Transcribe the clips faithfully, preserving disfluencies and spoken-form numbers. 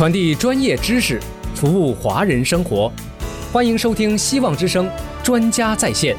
传递专业知识，服务华人生活。欢迎收听希望之声专家在线。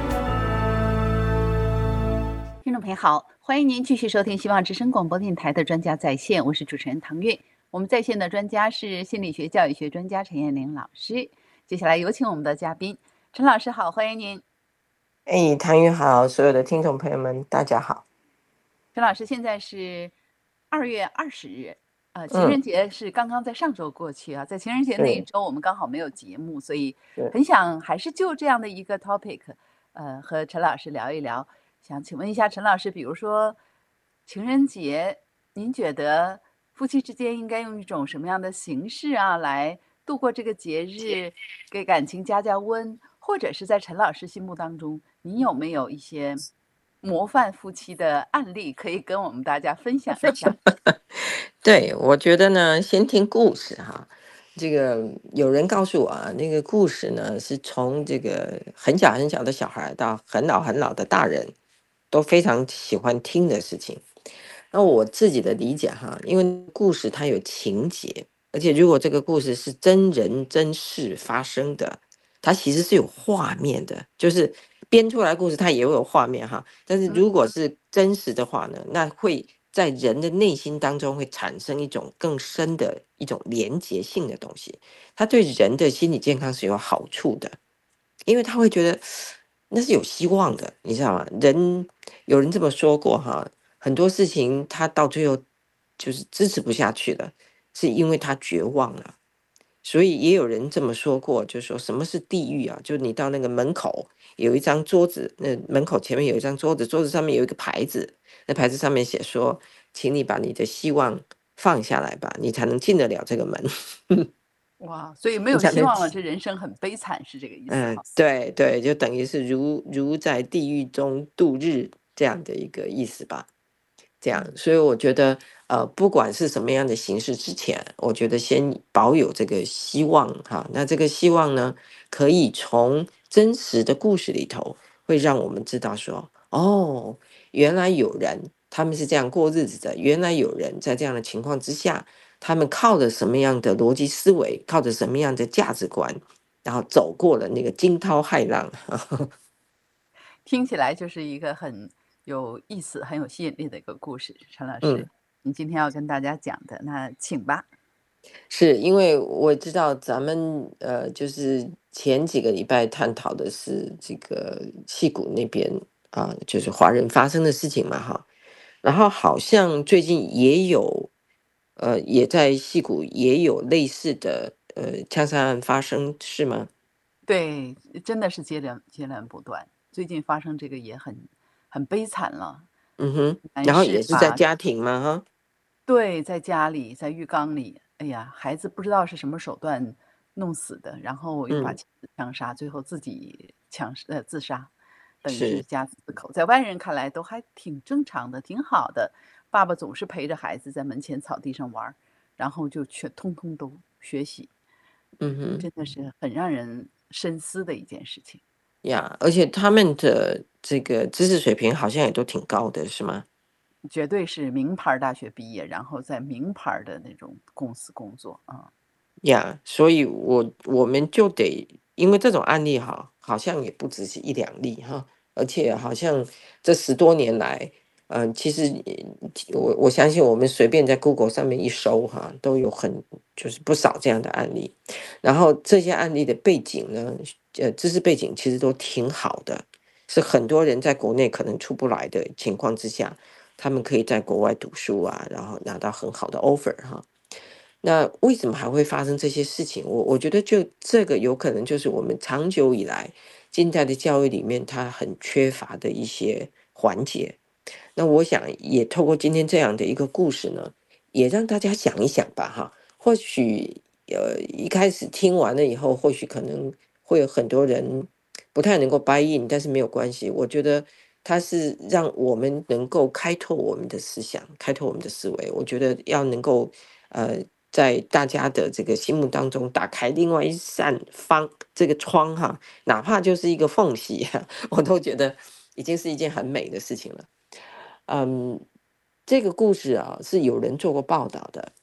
听众朋友好，欢迎您继续收听希望之声广播电台的专家在线，我是主持人唐韵。我们在线的专家是心理学教育学专家陈燕玲老师。接下来有请我们的嘉宾陈老师，好，欢迎您。 哎，唐韵好，所有的听众朋友们，大家好。 陈老师，现在是二月二十日，呃，情嗯， 人节是刚刚在上周过去啊，在情人节那一是周我们刚好没有节目，所以是， 很想还是就这样的一个 topic，呃，和陈老师聊一聊。想请问一下陈老师，比如说情人节，您觉得夫妻之间应该用一种什么样的形式啊，来度过这个节日，给感情加加温？或者是在陈老师心目当中，您有没有一些模范夫妻的案例可以跟我们大家分享一下？ 对，我觉得呢，先听故事哈。这个有人告诉我啊，那个故事呢，是从这个很小很小的小孩到很老很老的大人，都非常喜欢听的事情。那我自己的理解哈，因为故事它有情节，而且如果这个故事是真人真事发生的，它其实是有画面的，就是编出来的故事它也会有画面哈。但是嗯如果是真实的话呢，那会在人的内心当中会产生一种更深的一种连结性的东西，它对人的心理健康是有好处的。因为他会觉得那是有希望的，你知道吗？人有人这么说过哈，很多事情他到最后就是支持不下去了，是因为他绝望了。所以也有人这么说过，就说什么是地狱啊？就是你到那个门口有一张桌子，那门口前面有一张桌子，桌子上面有一个牌子，那牌子上面写说，请你把你的希望放下来吧，你才能进得了这个门。 哇，所以没你才能有希望了，这人生很悲惨，是这个意思嗯， 哈。 对对，就等于是如如在地狱中度日这样的一个意思吧。这样， 嗯所以我觉得，呃，不管是什么样的形式，之前我觉得先保有这个希望哈。那这个希望呢，可以从真实的故事里头，会让我们知道说，哦，原来有人他们是这样过日子的，原来有人在这样的情况之下，他们靠着什么样的逻辑思维，靠着什么样的价值观，然后走过了那个惊涛骇浪。 听起来就是一个很有意思、很有吸引力的一个故事。陈老师， 嗯。 您今天要跟大家讲的，那请吧。 是因为我知道咱们呃，就是前几个礼拜探讨的是这个戏谷那边啊、就是华人发生的事情嘛哈，然后好像最近也有呃，也在戏谷也有类似的呃枪杀案发生，是吗？ 对，真的是接连接连不断。最近发生这个也很很悲惨了， 嗯哼， 男然后也是在士把家庭嘛哈。 对，在家里，在浴缸里，哎呀，孩子不知道是什么手段弄死的，然后又把嗯， 妻子枪杀，最后自己枪呃自杀，等于是是。 家四口，在外人看来都还挺正常的，挺好的。爸爸总是陪着孩子在门前草地上玩儿，然后就全通通都学习， 嗯哼。 真的是很让人深思的一件事情。 呀，而且他们的这个知识水平好像也都挺高的，是吗？ 绝对是名牌儿大学毕业，然后在名牌儿的那种公司工作啊。 呀，所以我我们就得，因为这种案例哈，好像也不只是一两例哈，而且好像这十多年来，嗯、其实也我我相信我们随便在 Google 上面一搜哈，都有很就是不少这样的案例，然后这些案例的背景呢，呃，知识背景其实都挺好的，是很多人在国内可能出不来的情况之下，他们可以在国外读书啊，然后拿到很好的 offer 哈。那为什么还会发生这些事情？我我觉得就这个有可能就是我们长久以来近代的教育里面它很缺乏的一些环节。那我想也透过今天这样的一个故事呢，也让大家想一想吧哈。或许呃一开始听完了以后，或许可能会有很多人不太能够 buy in，但是没有关系。我觉得它是让我们能够开拓我们的思想，开拓我们的思维。我觉得要能够呃在大家的这个心目当中打开另外一扇方这个窗哈，哪怕就是一个缝隙哈，我都觉得已经是一件很美的事情了。嗯，这个故事啊是有人做过报道的，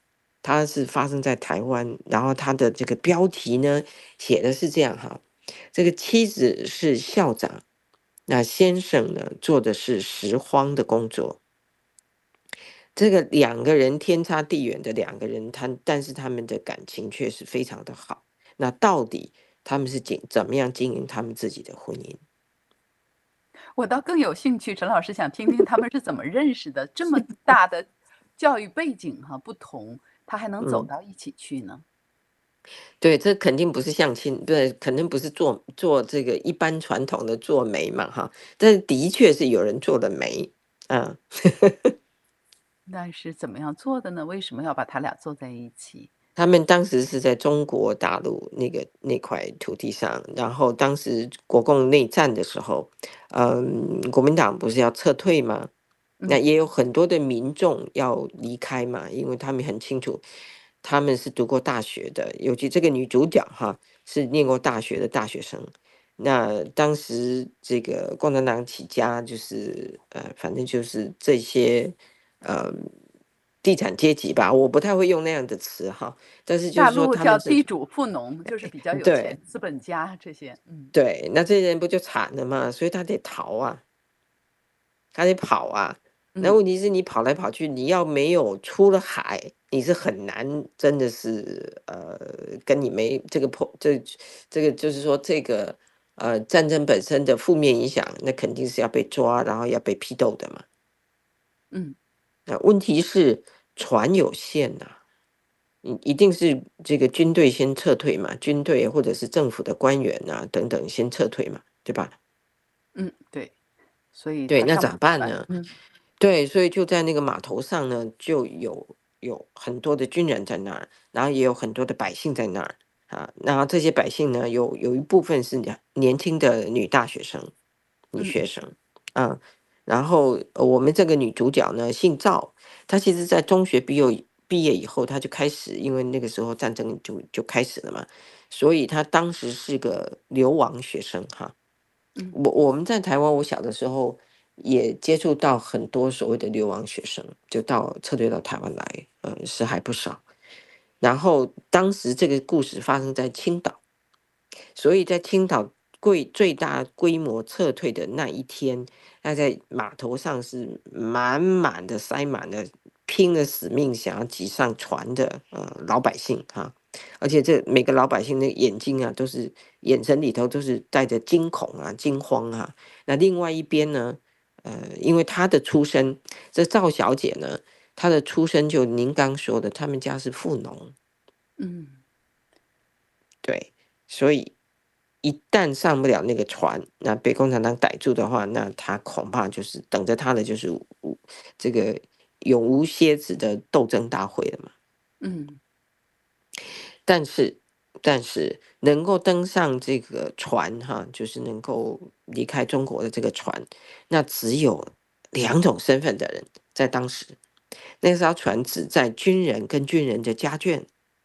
它是发生在台湾，然后它的这个标题呢写的是这样哈，这个妻子是校长，那先生呢做的是拾荒的工作。这个两个人天差地远的两个人，他但是他们的感情却是非常的好。那到底他们是经怎么样经营他们自己的婚姻？ 我倒更有兴趣，陈老师想听听他们是怎么认识的，这么大的教育背景哈，不同，他还能走嗯， 到一起去呢？ 对，这肯定不是相亲，对，肯定不是做做这个一般传统的做媒嘛哈，但是的确是有人做了媒，啊。 那是怎么样做的呢？为什么要把他俩做在一起？ 他们当时是在中国大陆那个那块土地上，然后当时国共内战的时候，嗯，国民党不是要撤退吗？那嗯也有很多的民众要离开嘛，因为他们很清楚，他们是读过大学的，尤其这个女主角哈是念过大学的大学生。那当时这个共产党起家，就是呃，反正就是这些呃地产阶级吧，我不太会用那样的词哈，但是就是说大陆他们是叫地主富农，就是比较有钱， 对资本家这些，嗯对，那这些人不就惨了嘛，所以他得逃啊。他得跑啊。那嗯问题是你跑来跑去，你要没有出了海，你是很难真的是呃，跟你没这个破这这个就是说这个呃战争本身的负面影响，那肯定是要被抓，然后要被批斗的嘛。 嗯那问题是船有限呐、你一定是这个军队先撤退嘛，军队或者是政府的官员啊等等先撤退嘛，对吧？ 嗯，对，所以对， 他上不那咋了船， 办呢？ 嗯对，所以就在那个码头上呢，就有有很多的军人在那儿，然后也有很多的百姓在那儿啊。然后这些百姓呢，有有一部分是年年轻的女大学生、女嗯学生啊。然后呃我们这个女主角呢，姓赵，她其实在中学毕业毕业以后，她就开始，因为那个时候战争就就开始了嘛，所以她当时是个流亡学生哈。 嗯我我们在台湾，我小的时候也接触到很多所谓的流亡学生，就到撤退到台湾来，呃，是还不少。然后当时这个故事发生在青岛，所以在青岛规最大规模撤退的那一天，那在码头上是满满的塞满了拼了死命想要挤上船的呃老百姓哈、而且这每个老百姓的眼睛啊，都是眼神里头都是带着惊恐啊、惊慌啊。那另外一边呢，呃，因为她的出身，这赵小姐呢，她的出身就您刚说的，他们家是富农， 嗯， 对，所以一旦上不了那个船，那被共产党逮住的话，那他恐怕就是等着他的就是无这个永无歇止的斗争大会了嘛。 嗯但是，但是能够登上这个船哈，就是能够离开中国的这个船，那只有两种身份的人，在当时，那艘船只载军人跟军人的家眷。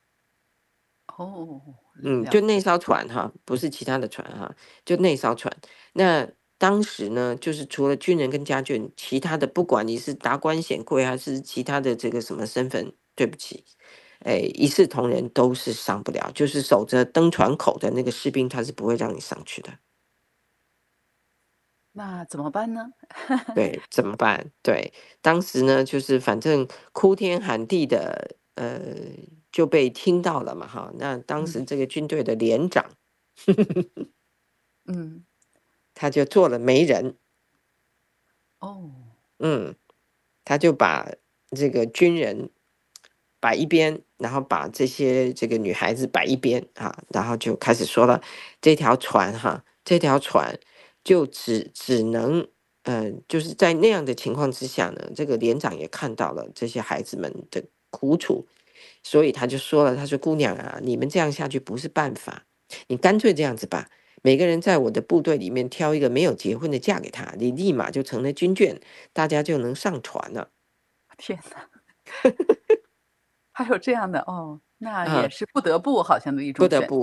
哦， 嗯， 了解， 就那艘船哈，不是其他的船哈，就那艘船。那当时呢，就是除了军人跟家眷，其他的不管你是达官显贵还是其他的这个什么身份，对不起，哎，一视同仁都是上不了，就是守着登船口的那个士兵，他是不会让你上去的。 那怎么办呢？ 对，怎么办？对，当时呢，就是反正哭天喊地的，呃，就被听到了嘛，哈。那当嗯时这个军队的连长， 嗯， 他就做了媒人， 哦， 嗯，他就把这个军人摆一边，然后把这些这个女孩子摆一边啊，然后就开始说了，这条船哈，这条船就只只能，呃，就是在那样的情况之下呢，这个连长也看到了这些孩子们的苦楚，所以他就说了，他说姑娘啊，你们这样下去不是办法，你干脆这样子吧。每个人在我的部队里面挑一个没有结婚的嫁给他，你立马就成了军眷，大家就能上船了天哪，还有这样的哦，那也啊！ 是不得不好像的一种选择， 不得不，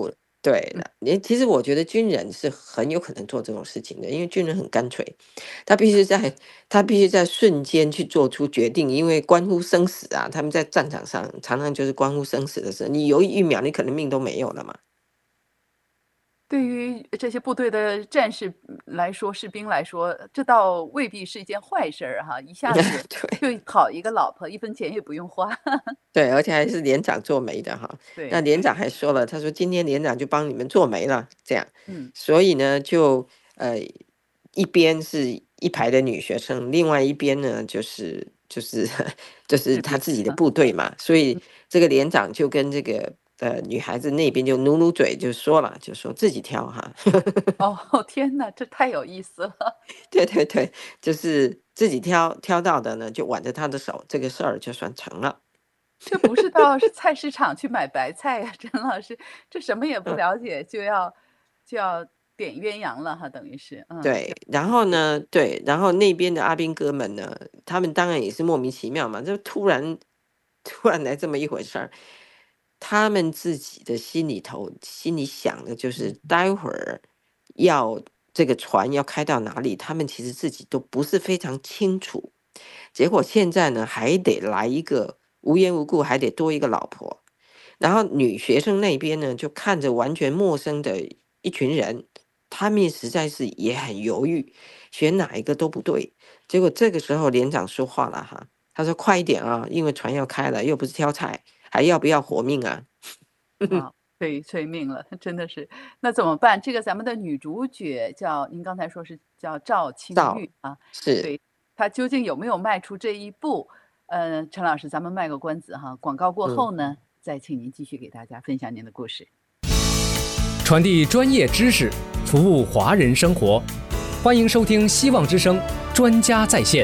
对嗯了，你其实我觉得军人是很有可能做这种事情的，因为军人很干脆，他必须在他必须在瞬间去做出决定，因为关乎生死啊。他们在战场上常常就是关乎生死的事，你犹豫一秒，你可能命都没有了嘛。 对于这些部队的战士来说，士兵来说，这倒未必是一件坏事儿哈，一下子对就讨一个老婆，一分钱也不用花。 对，而且还是连长做媒的哈。那对对， 连长还说了，他说今天连长就帮你们做媒了，这样。 嗯， 所以呢，就呃一边是一排的女学生，另外一边呢就是就是就是士兵， 他自己的嗯部队嘛。所以嗯， 这个连长就跟这个呃女孩子那边就努努嘴，就说了，就说自己挑哈。 哦，天呐，这太有意思了。 对对对，就是自己挑挑到的呢，就挽着他的手，这个事儿就算成了。 这不是到菜市场去买白菜呀，陈老师，这什么也不嗯。 了解就要就要点鸳鸯了哈，等于是，嗯，就对，然后呢，对，然后那边的阿兵哥们呢，他们当然也是莫名其妙嘛，就突然突然来这么一回事儿，他们自己的心里头心里想的就是待会儿要这个船要开到哪里，他们其实自己都不是非常清楚。结果现在呢，还得来一个无缘无故还得多一个老婆，然后女学生那边呢，就看着完全陌生的一群人，他们实在是也很犹豫，选哪一个都不对。结果这个时候连长说话了哈，他说：“快一点啊，因为船要开了，又不是挑菜，还要不要活命啊？” 哇，被催命了，真的是。那怎么办？这个咱们的女主角叫您刚才说是叫赵青到玉啊， 是， 对，她究竟有没有迈出这一步？呃，陈老师，咱们卖个关子哈，广告过嗯。 后呢，再请您继续给大家分享您的故事。 传递专业知识，服务华人生活。欢迎收听《希望之声》专家在线。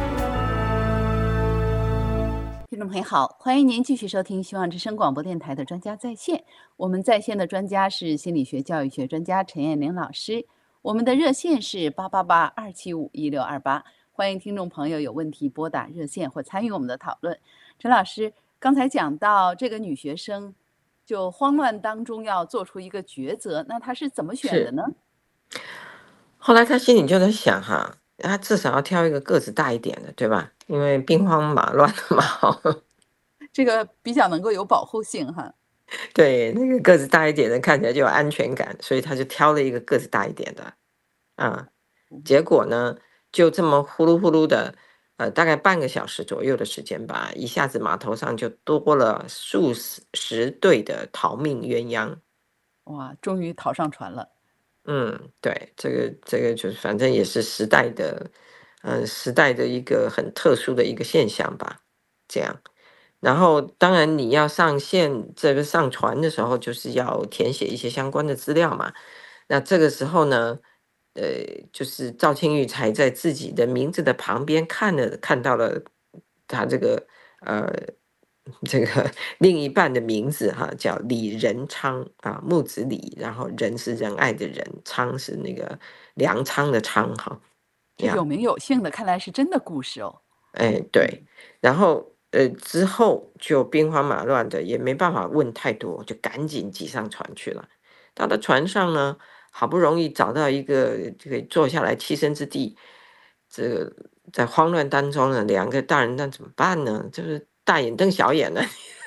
听众朋友好，欢迎您继续收听希望之声广播电台的专家在线。我们在线的专家是心理学教育学专家陈燕玲老师，我们的热线是八八八二七五一六二八，欢迎听众朋友有问题拨打热线或参与我们的讨论。陈老师刚才讲到这个女学生就慌乱当中要做出一个抉择，那她是怎么选的是， 呢？ 后来他心里就在想哈，他至少要挑一个个子大一点的，对吧？因为兵荒马乱的嘛。 这个比较能够有保护性哈。 对，那个个子大一点的看起来就有安全感，所以他就挑了一个个子大一点的。啊，结果呢，就这么呼噜呼噜的，呃，大概半个小时左右的时间吧，一下子码头上就多了数十十对的逃命鸳鸯。 哇，终于逃上船了。 嗯，对，这个这个就是反正也是时代的，嗯、时代的一个很特殊的一个现象吧，这样。然后当然你要上线这个上传的时候，就是要填写一些相关的资料嘛。那这个时候呢，呃，就是赵庆玉才在自己的名字的旁边看了看到了他这个呃这个另一半的名字哈，叫李仁昌啊，木子李，然后仁是仁爱的仁，昌是那个粮仓的仓哈呀。 这有名有姓的，看来是真的故事哦。 哎，对，然后呃之后就兵荒马乱的，也没办法问太多，就赶紧挤上船去了。到了船上呢，好不容易找到一个这个坐下来栖身之地，这个在慌乱当中呢，两个大人那怎么办呢？就是大眼瞪小眼的。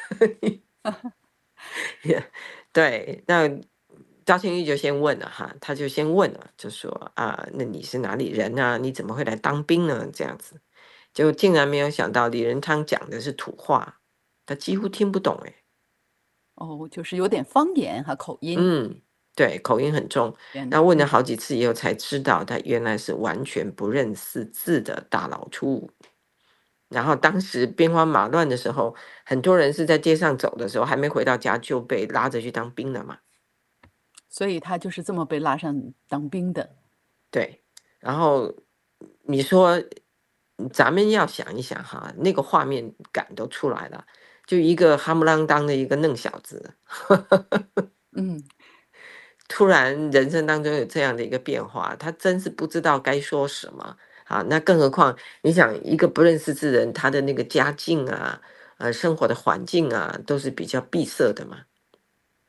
对，那赵庆玉就先问了哈，他就先问了，就说啊，那你是哪里人啊？你怎么会来当兵呢？这样子。就竟然没有想到李仁昌讲的是土话，他几乎听不懂哎。 哦，就是有点方言哈，口音。 嗯，对，口音很重。 天呐， 那问了嗯， 好几次以后才知道，他原来是完全不认识字的大老粗。然后当时兵荒马乱的时候，很多人是在街上走的时候，还没回到家就被拉着去当兵了嘛。 所以他就是这么被拉上当兵的。 对，然后你说，咱们要想一想哈，那个画面感都出来了，就一个哈不啷当的一个嫩小子， 嗯， 突然人生当中有这样的一个变化，他真是不知道该说什么啊。那更何况你想，一个不认识之人，他的那个家境啊，呃，生活的环境啊，都是比较闭塞的嘛。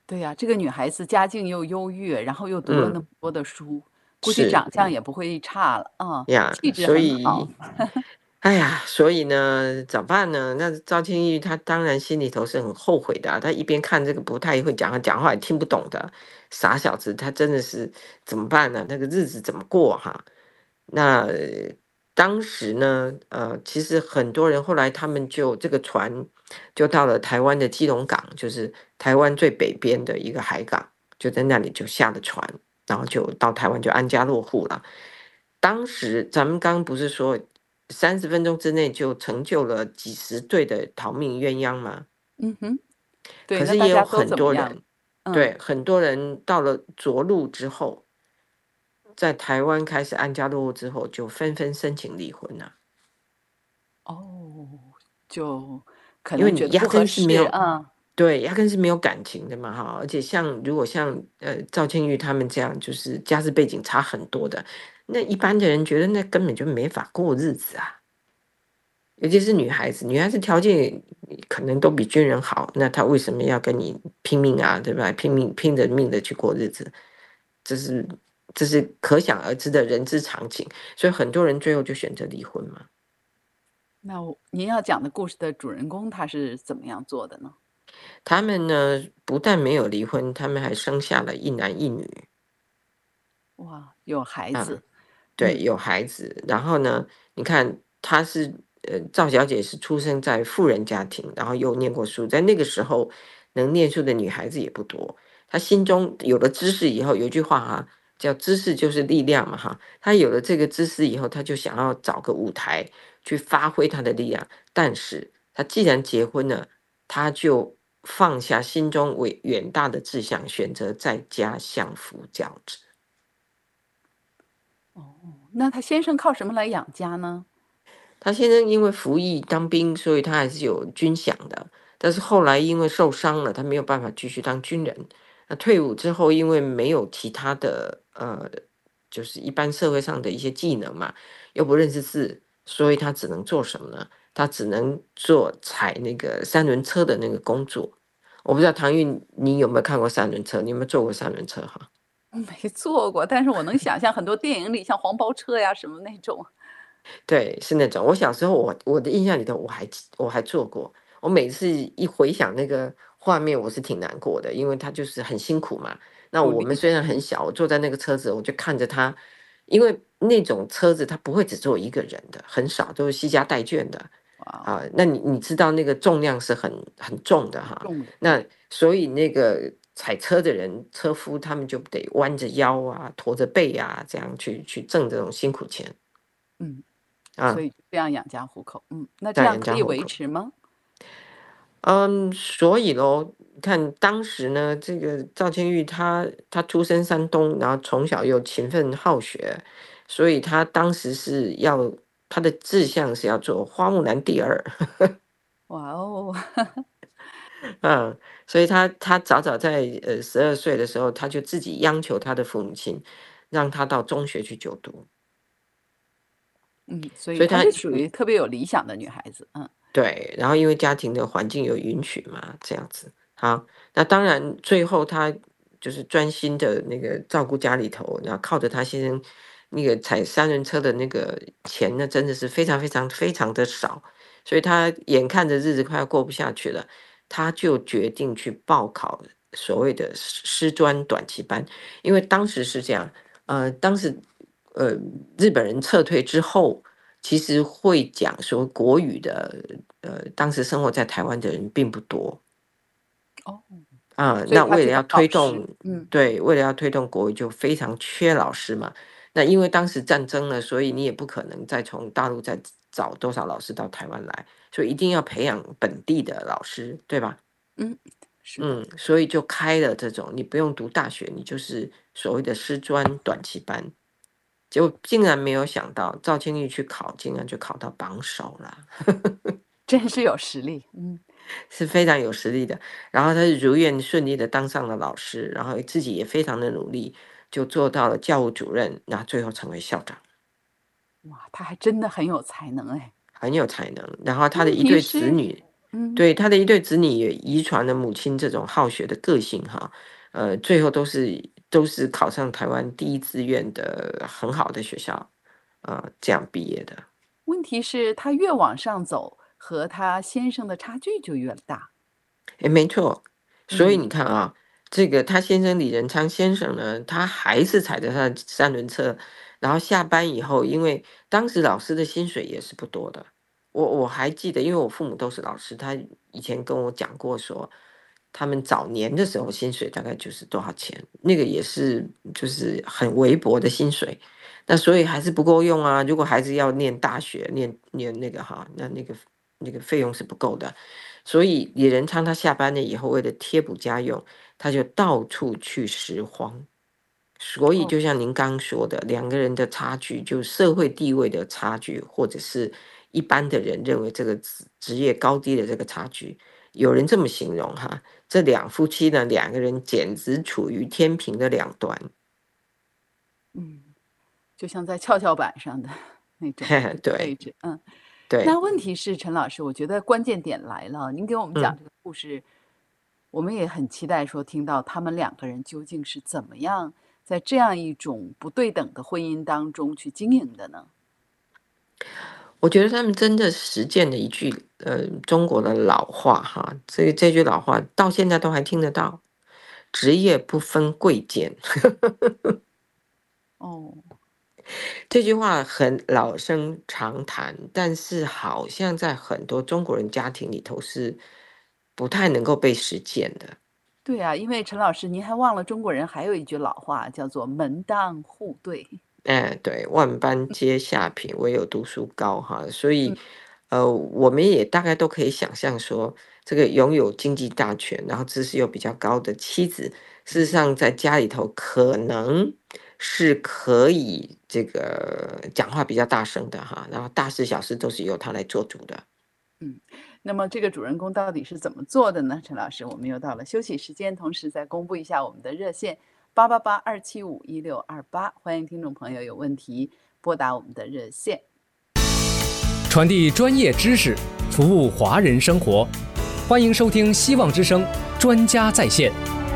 对呀，这个女孩子家境又优越，然后又读了那嗯。 么多的书，估计是。 长相也不会差了，啊， 呀， 气质所很好。 以哎呀，所以呢，怎么办呢？那赵庆玉他当然心里头是很后悔的啊，他一边看这个不太会讲话，讲话也听不懂的傻小子，他真的是怎么办呢？那个日子怎么过哈？那当时呢，呃，其实很多人后来他们就这个船就到了台湾的基隆港，就是台湾最北边的一个海港，就在那里就下了船，然后就到台湾就安家落户了。当时咱们刚刚不是说三十分钟之内就成就了几十对的逃命鸳鸯吗？ 嗯哼，对， 可那大家都是也有很怎么样？ 多人， 嗯。 对，很多人到了着陆之后，在台湾开始安家落户之后，就纷纷申请离婚了。 哦，就可因为能觉得不合你压根是没适， 有啊。 对，压根是没有感情的嘛哈，而且像如果像，呃，赵倩玉他们这样，就是家世背景差很多的，那一般的人觉得那根本就没法过日子啊。尤其是女孩子，女孩子条件可能都比军人好，那她为什么要跟你拼命啊，对吧？拼命拼着命的去过日子，这是这是可想而知的人之常情，所以很多人最后就选择离婚嘛。 那我您要讲的故事的主人公，他是怎么样做的呢？ 他们呢，不但没有离婚，他们还生下了一男一女。 哇，有孩啊， 子， 对， 嗯。 有孩子。然后呢，你看她是呃，赵小姐是出生在富人家庭，然后又念过书，在那个时候能念书的女孩子也不多。她心中有了知识以后，有句话哈，叫知识就是力量嘛哈。她有了这个知识以后，她就想要找个舞台去发挥她的力量。但是她既然结婚了，她就放下心中伟远大的志向，选择在家相夫教子。 哦，那她先生靠什么来养家呢？ 她先生因为服役当兵，所以他还是有军饷的。但是后来因为受伤了，他没有办法继续当军人。那退伍之后，因为没有其他的呃，就是一般社会上的一些技能嘛，又不认识字，所以他只能做什么呢？他只能做踩那个三轮车的那个工作。我不知道唐韵你有没有看过三轮车？你有没有坐过三轮车哈？ 没坐过，但是我能想象很多电影里像黄包车呀什么那种。 对，是那种。我小时候我我的印象里头我还我还做过，我每次一回想那个画面，我是挺难过的，因为他就是很辛苦嘛。那努力， 我们虽然很嗯。 小，我坐在那个车子，我就看着他，因为那种车子它不会只坐一个人的，很少都是携家带眷的。 哇哦， 啊，那你你知道那个重量是很很重的哈， 重的， 那所以那个踩车的人车夫他们就得弯着腰啊，驼着背啊，这样去去挣这种辛苦钱。 嗯，所啊。 以这样养家糊口，嗯，那这在样可以养家糊口。 维持吗？ 嗯，所以咯，看当时呢，这个赵千玉她她出身山东，然后从小又勤奋好学，所以她当时是要她的志向是要做花木兰第二。 哇哦， 嗯，所以她她早早在呃十二岁的时候，她就自己央求她的父母亲，让她到中学去就读。 嗯，所以所以她她是属于特别有理想的女孩子，嗯。 对，然后因为家庭的环境有允许嘛，这样子。好，那当然最后她就是专心的那个照顾家里头，然后靠着她先生那个踩三轮车的那个钱呢，真的是非常非常非常的少，所以她眼看着日子快要过不下去了，她就决定去报考所谓的师师专短期班。因为当时是这样，呃，当时呃日本人撤退之后，其实会讲说国语的，呃，当时生活在台湾的人并不多。 哦， 啊， 所以那为了要她去当老师， 推动嗯。 对，为了要推动国语就非常缺老师嘛。那因为当时战争了，所以你也不可能再从大陆再找多少老师到台湾来，所以一定要培养本地的老师，对吧？ 嗯，是的。 嗯，所以就开了这种，你不用读大学，你就是所谓的师专短期班。结果竟然没有想到赵千玉去考，竟然就考到榜首了。 真是有实力，嗯。 是非常有实力的，然后他是如愿顺利的当上了老师，然后自己也非常的努力，就做到了教务主任，那最后成为校长。 哇，她还真的很有才能哎。 很有才能，然后他的问一对题是子女嗯， 对，他的一对子女也遗传了母亲这种好学的个性哈，呃，最后都是都是考上台湾第一志愿的很好的学校，呃，这样毕业的。 问题是他越往上走，和他先生的差距就越大。 诶，没错。所以嗯， 你看啊，这个他先生李仁昌先生呢，他还是踩着他的三轮车，然后下班以后，因为当时老师的薪水也是不多的。我我还记得，因为我父母都是老师，他以前跟我讲过说，他们早年的时候薪水大概就是多少钱，那个也是就是很微薄的薪水。那所以还是不够用啊，如果孩子要念大学，念念那个哈，那那个那个费用是不够的。所以李仁昌他下班了以后，为了贴补家用，他就到处去拾荒。所以哦， 就像您刚刚说的，两个人的差距，就社会地位的差距，或者是一般的人认为这个职职业高低的这个差距，有人这么形容哈，这两夫妻呢，两个人简直处于天平的两端。 嗯，就像在跷跷板上的那种位对置，嗯。那对， 问题是陈老师，我觉得关键点来了，您给我们讲嗯。 这个故事，我们也很期待说听到他们两个人究竟是怎么样在这样一种不对等的婚姻当中去经营的呢？ 我觉得他们真的实践了一句呃中国的老话哈，这这句老话到现在都还听得到，职业不分贵贱。 哦， 这句话很老生常谈，但是好像在很多中国人家庭里头是不太能够被实践的。 对啊，因为陈老师您还忘了中国人还有一句老话叫做门当户对。 哎，对，万般皆下品，唯有读书高哈。所嗯以，呃，我们也大概都可以想象说，这个拥有经济大权，然后知识又比较高的妻子，事实上在家里头可能是可以这个讲话比较大声的哈，然后大事小事都是由他来做主的。 嗯，那么这个主人公到底是怎么做的呢？陈老师，我们又到了休息时间，同时再公布一下我们的热线八八八二七五一六二八，欢迎听众朋友有问题拨打我们的热线。 传递专业知识，服务华人生活。欢迎收听《希望之声》专家在线。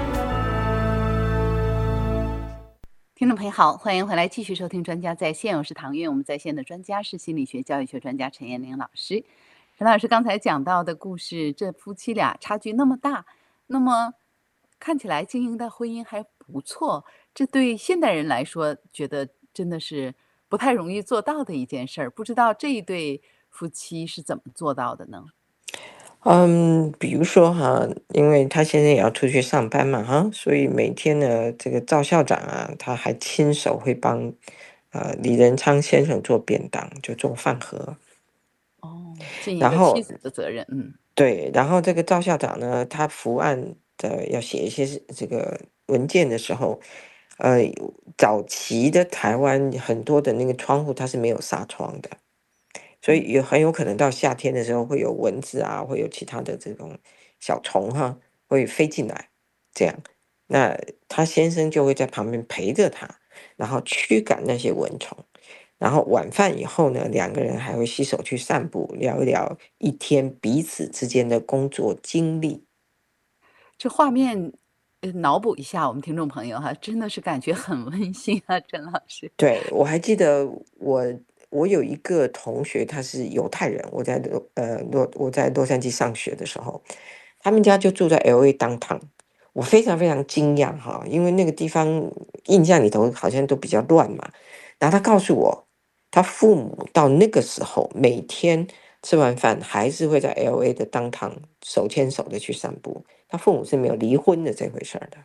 听众朋友好，欢迎回来继续收听《专家在线》，我是唐苑，我们在线的专家是心理学教育学专家陈彦玲老师。陈老师刚才讲到的故事，这夫妻俩差距那么大，那么看起来经营的婚姻还不错，这对现代人来说，觉得真的是不太容易做到的一件事儿。不知道这一对夫妻是怎么做到的呢？ 嗯，比如说哈，因为他现在也要出去上班嘛哈，所以每天呢，这个赵校长啊，他还亲手会帮呃李仁昌先生做便当，就做饭盒。 哦，尽一然后个妻子的责任，嗯对，然后这个赵校长呢，他伏案的要写一些是这个文件的时候，呃，早期的台湾很多的那个窗户它是没有纱窗的。所以嗯， 也很有可能到夏天的时候会有蚊子啊，会有其他的这种小虫哈，会飞进来，这样，那他先生就会在旁边陪着他，然后驱赶那些蚊虫。然后晚饭以后呢，两个人还会洗手去散步，聊一聊一天彼此之间的工作经历。 这画面，呃，脑补一下我们听众朋友哈，真的是感觉很温馨啊，陈老师。 对，我还记得我我有一个同学，他是犹太人，我在洛呃洛我在洛杉矶上学的时候，他们家就住在 L A downtown，我非常非常惊讶哈，因为那个地方印象里头好像都比较乱嘛。然后他告诉我，他父母到那个时候每天吃完饭还是会在 L A 的 downtown 手牵手的去散步，他父母是没有离婚的这回事儿的。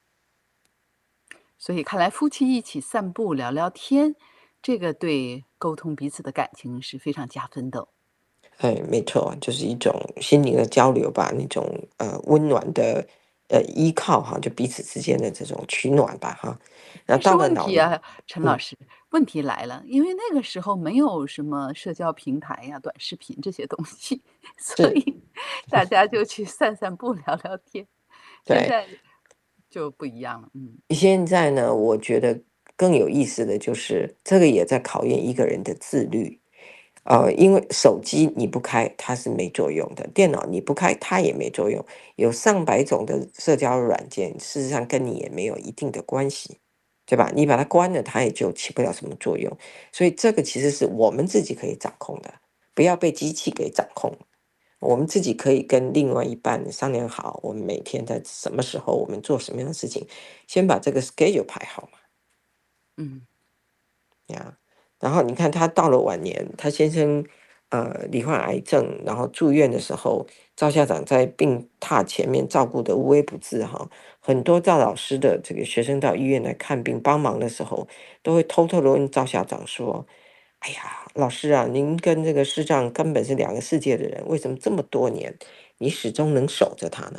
所以看来夫妻一起散步聊聊天，这个对沟通彼此的感情是非常加分的哦。 哎，没错，就是一种心灵的交流吧，那种呃温暖的呃依靠哈，就彼此之间的这种取暖吧哈。然后但是到了老年， 问题啊，陈老嗯， 师，问题来了，因为那个时候没有什么社交平台呀、短视频这些东西，所是， 以大家就去散散步、聊聊天。现对。 在就不一样了，嗯现在呢，我觉得更有意思的就是这个也在考验一个人的自律。 呃，因为手机你不开它是没作用的，电脑你不开它也没作用，有上百种的社交软件，事实上跟你也没有一定的关系，对吧？你把它关了，它也就起不了什么作用。所以这个其实是我们自己可以掌控的，不要被机器给掌控。我们自己可以跟另外一半商量好，我们每天在什么时候我们做什么样的事情，先把这个 schedule 排好嘛。 嗯呀，然后你看他到了晚年，他先生呃罹患癌症，然后住院的时候，赵校长在病榻前面照顾的无微不至哈。很多赵老师的这个学生到医院来看病帮忙的时候，都会偷偷的问赵校长说：“哎呀，老师啊，您跟这个师长根本是两个世界的人，为什么这么多年你始终能守着他呢？”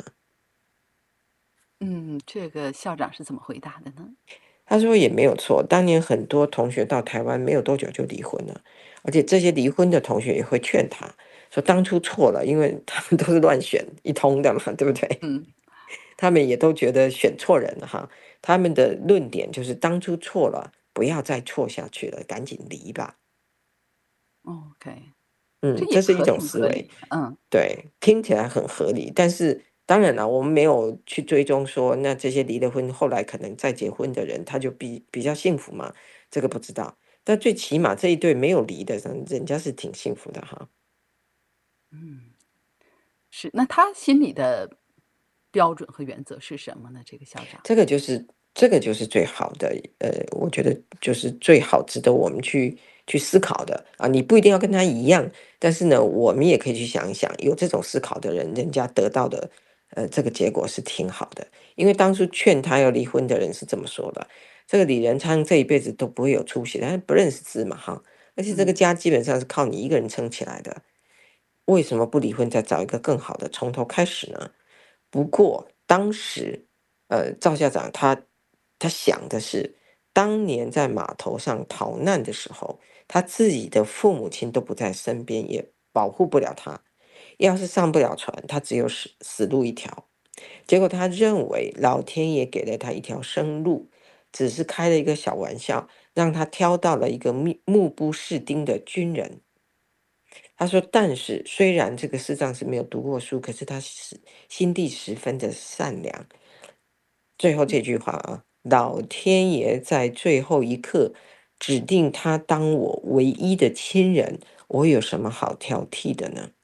嗯，这个校长是怎么回答的呢？ 他说也没有错，当年很多同学到台湾没有多久就离婚了，而且这些离婚的同学也会劝他说当初错了，因为他们都是乱选一通的嘛，对不对？ 嗯他们也都觉得选错人了哈。他们的论点就是当初错了，不要再错下去了，赶紧离吧。 ，OK，这嗯，这是一也合种思维。 挺合理的，嗯对，听起来很合理，但是当然了，我们没有去追踪说，那这些离了婚后来可能再结婚的人，他就比比较幸福嘛？这个不知道。但最起码这一对没有离的人，人家是挺幸福的哈。 嗯，是。那他心里的标准和原则是什么呢？这个校长？ 这个就是这个就是最好的，呃，我觉得就是最好值得我们去去思考的啊。你不一定要跟他一样，但是呢，我们也可以去想一想，有这种思考的人，人家得到的呃这个结果是挺好的。因为当初劝他要离婚的人是这么说的：这个李仁昌这一辈子都不会有出息，他不认识字嘛哈，而且这个嗯家基本上是靠你一个人撑起来的，为什么不离婚，再找一个更好的，从头开始呢？不过当时，呃，赵校长他他想的是，当年在码头上逃难的时候，他自己的父母亲都不在身边，也保护不了他。要是上不了船，他只有死死路一条。结果他认为老天爷给了他一条生路，只是开了一个小玩笑，让他挑到了一个目目不识丁的军人。他说：“但是虽然这个师长是没有读过书，可是他是心地十分的善良。”最后这句话啊，老天爷在最后一刻指定他当我唯一的亲人，我有什么好挑剔的呢？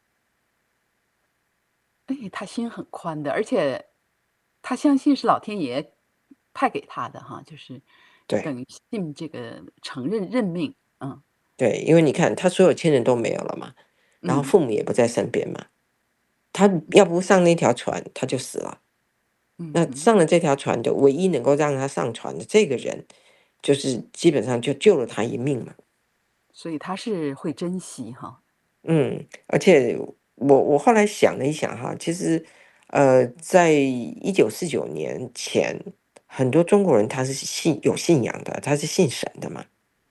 哎，他心很宽的，而且他相信是老天爷派给他的哈，就是对等于信这个承认认命，嗯对，因为你看他所有亲人都没有了嘛，然后嗯父母也不在身边嘛，他要不上那条船，他就死了。那嗯哼， 上了这条船的唯一能够让他上船的这个人，就是基本上就救了他一命嘛。 所以他是会珍惜哈， 嗯，而且我我后来想了一想哈，其实，呃，在一九四九年前，很多中国人他是信有信仰的，他是信神的嘛。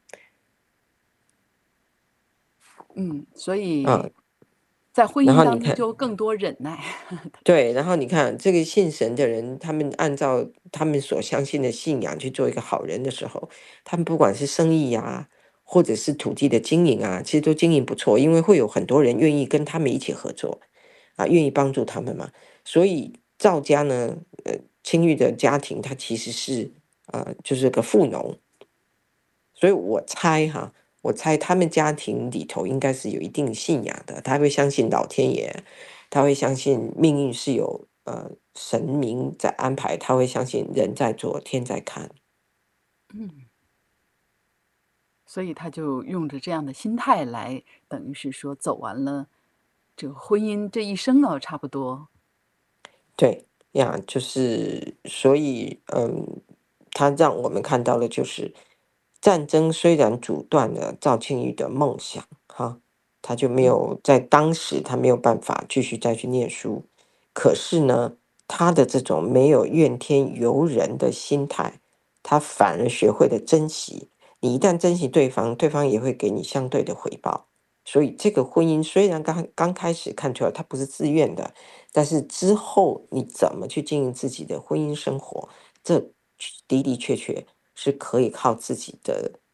嗯，所啊， 以在婚姻当中然后你看， 就更多忍耐， 对，然后你看这个信神的人，他们按照他们所相信的信仰去做一个好人的时候，他们不管是生意呀、或者是土地的经营啊，其实都经营不错，因为会有很多人愿意跟他们一起合作。啊，愿意帮助他们嘛。所以赵家呢，呃，青玉的家庭，他其实是呃，就是个富农。所以我猜哈，我猜他们家庭里头应该是有一定信仰的，他会相信老天爷，他会相信命运是有呃神明在安排，他会相信人在做，天在看。 嗯，所以他就用着这样的心态来，等于是说走完了这个婚姻这一生了，差不多， 对呀，就是所以，嗯，他让我们看到了，就是战争虽然阻断了赵庆玉的梦想，哈，他就没嗯有在当时他没有办法继续再去念书，可是呢，他的这种没有怨天尤人的心态，他反而学会了珍惜。你一旦珍惜对方，对方也会给你相对的回报。所以这个婚姻虽然刚刚开始看出来他不是自愿的，但是之后你怎么去经营自己的婚姻生活，这的的确确是可以靠自己的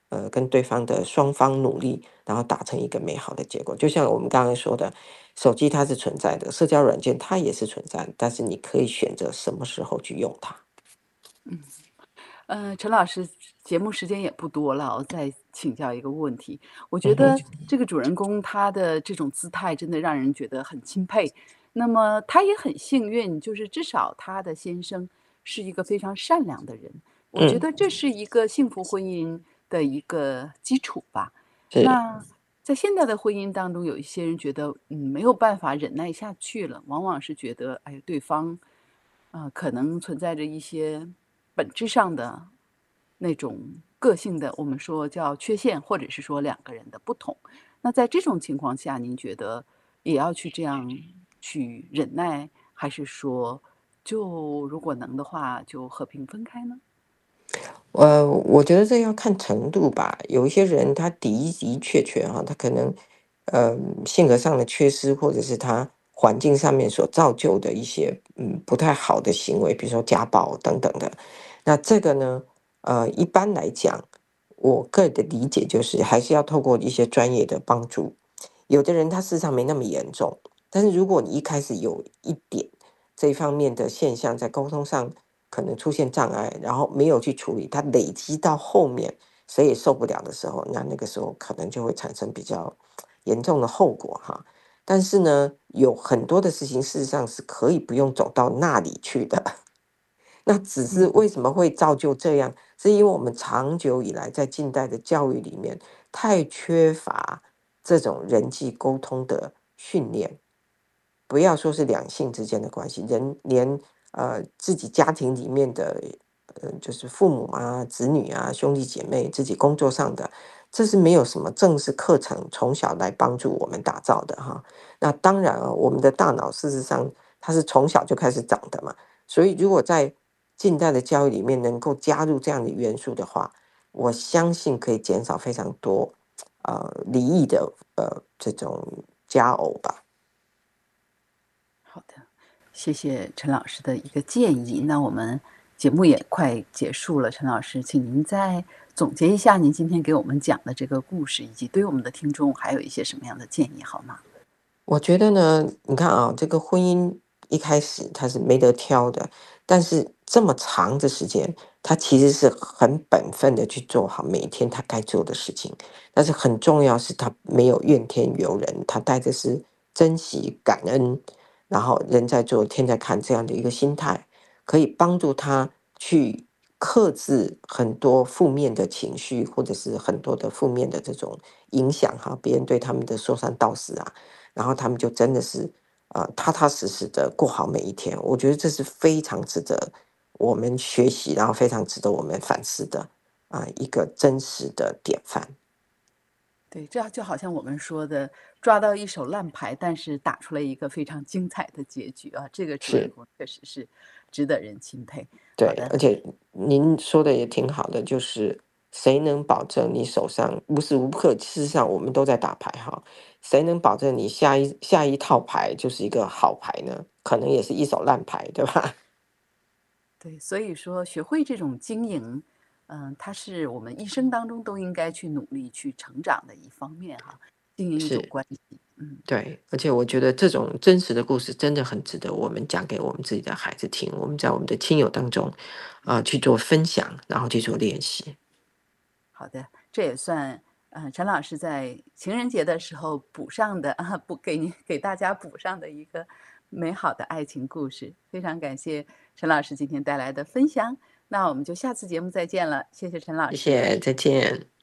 呃跟对方的双方努力，然后达成一个美好的结果。就像我们刚刚说的，手机它是存在的，社交软件它也是存在的，但是你可以选择什么时候去用它。 嗯。呃，陈老师，节目时间也不多了，我再请教一个问题。我觉嗯哼。 得这个主人公他的这种姿态真的让人觉得很钦佩。那么他也很幸运，就是至少他的先生是一个非常善良的人。我觉嗯， 得这是一个幸福婚姻的一个基础吧。 是那在现在的婚姻当中，有一些人觉得，嗯，没有办法忍耐下去了，往往是觉得，哎，对方，呃，可能存在着一些本质上的那种个性的，我们说叫缺陷，或者是说两个人的不同。那在这种情况下，您觉得也要去这样去忍耐，还是说就如果能的话，就和平分开呢？ 呃，我觉得这要看程度吧。有一些人他的的确确哈，他可能呃性格上的缺失，或者是他环境上面所造就的一些嗯不太好的行为，比如说家暴等等的。那这个呢，呃，一般来讲，我个人的理解就是还是要透过一些专业的帮助。有的人他事实上没那么严重，但是如果你一开始有一点这一方面的现象在沟通上可能出现障碍，然后没有去处理，它累积到后面谁也受不了的时候，那那个时候可能就会产生比较严重的后果哈。但是呢，有很多的事情事实上是可以不用走到那里去的。那只是嗯。 为什么会造就这样，是因为我们长久以来在近代的教育里面太缺乏这种人际沟通的训练。不要说是两性之间的关系，人连呃自己家庭里面的呃就是父母啊、子女啊、兄弟姐妹、自己工作上的，这是没有什么正式课程从小来帮助我们打造的哈。那当然啊，我们的大脑事实上它是从小就开始长的嘛，所以如果在近代的教育里面能够加入这样的元素的话，我相信可以减少非常多呃离异的呃这种佳偶吧。 好的，谢谢陈老师的一个建议。那我们节目也快结束了，陈老师，请您再总结一下您今天给我们讲的这个故事，以及对我们的听众还有一些什么样的建议，好吗？ 我觉得呢，你看啊，这个婚姻一开始它是没得挑的，但是这么长的时间，他其实是很本分的去做好每一天他该做的事情。但是很重要是他没有怨天尤人，他带着是珍惜、感恩，然后人在做天在看这样的一个心态，可以帮助他去克制很多负面的情绪，或者是很多的负面的这种影响哈，别人对他们的说三道四啊。然后他们就真的是呃踏踏实实的过好每一天。我觉得这是非常值得我们学习，然后非常值得我们反思的啊、一个真实的典范。 对，这就好像我们说的，抓到一手烂牌，但是打出了一个非常精彩的结局啊！这个主人是， 公确实是值得人钦佩。 对， 好的。 而且您说的也挺好的，就是谁能保证你手上无时无刻，事实上我们都在打牌哈，谁能保证你下一下一套牌就是一个好牌呢？可能也是一手烂牌，对吧？ 对，所以说学会这种经营，嗯，它是我们一生当中都应该去努力去成长的一方面哈，经营一种是。 关系。嗯。 对，而且我觉得这种真实的故事真的很值得我们讲给我们自己的孩子听。我们在我们的亲友当中，啊、去做分享，然后去做练习。 好的，这也算呃陈老师在情人节的时候补上的啊，补给您给大家补上的一个美好的爱情故事。非常感谢陈老师今天带来的分享，那我们就下次节目再见了，谢谢陈老师。 谢谢，再见。